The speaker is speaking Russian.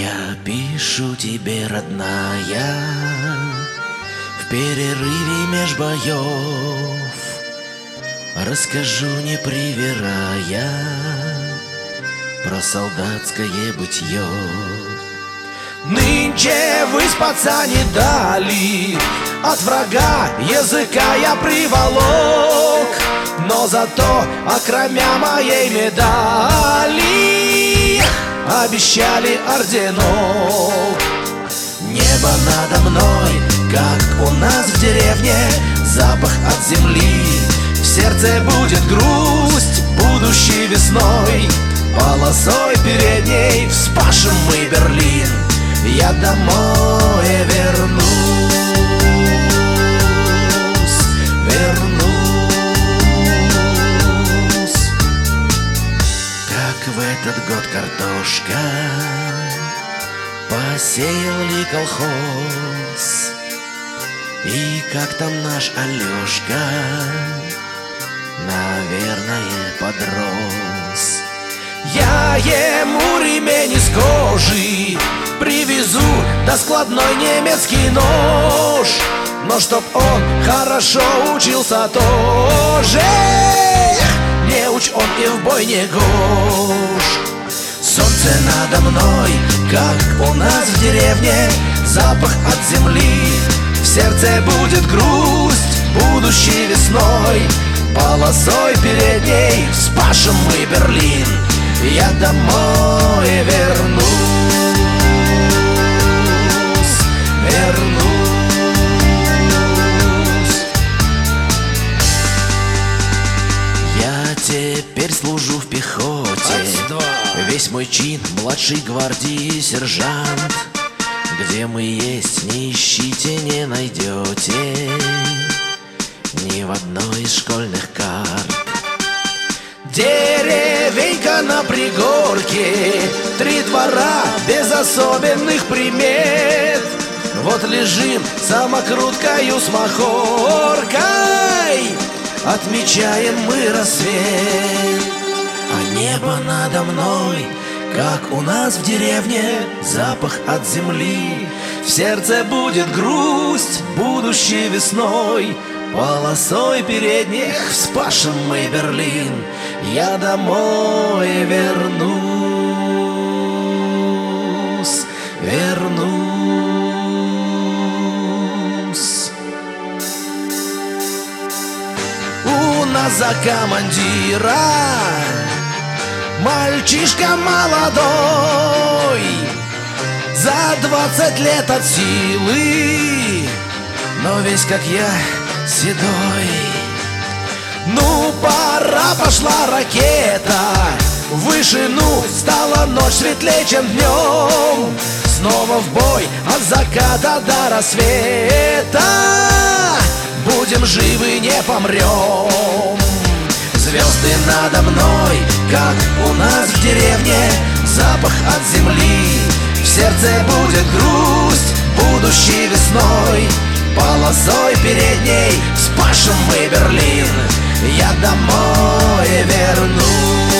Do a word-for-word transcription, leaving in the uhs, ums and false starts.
Я пишу тебе, родная, в перерыве меж боев, расскажу, не привирая, про солдатское бытье. Нынче выспаться не дали, от врага языка я приволок, но зато, окромя моей медали, обещали орденов. Небо надо мной, как у нас в деревне, запах от земли. В сердце будет грусть будущей весной, полосой передней вспашем мы Берлин. Я домой вернусь, вернусь. Как в этот год картошка, посеял ли колхоз, и как там наш Алешка, наверное, подрос. Я ему ремень из кожи привезу, да складной немецкий нож, но чтоб он хорошо учился тоже, не уч он и в бой не гож. Солнце надо мной, как у нас в деревне, запах от земли. В сердце будет грусть будущей весной, полосой передней вспашем мы Берлин. Я домой вернусь, вернусь. Я теперь служу в пехоте, весь мой чин младший гвардии сержант. Где мы есть, не ищите, не найдете ни в одной из школьных карт. Деревенька на пригорке, три двора без особенных примет. Вот лежим самокруткою с махоркой, отмечаем мы рассвет. А небо надо мной, как у нас в деревне, запах от земли. В сердце будет грусть будущей весной, полосой передних вспашем мы Берлин. Я домой вернусь, вернусь. У нас за командира мальчишка молодой, за двадцать лет от силы, но весь как я седой. Ну, пора, пошла ракета в вышину, стала ночь светлее, чем днем. Снова в бой от заката до рассвета, будем живы, не помрем. Звезды надо мной, как у нас в деревне, запах от земли. В сердце будет грусть будущей весной, полосой передней вспашем мы Берлин. Я домой вернусь.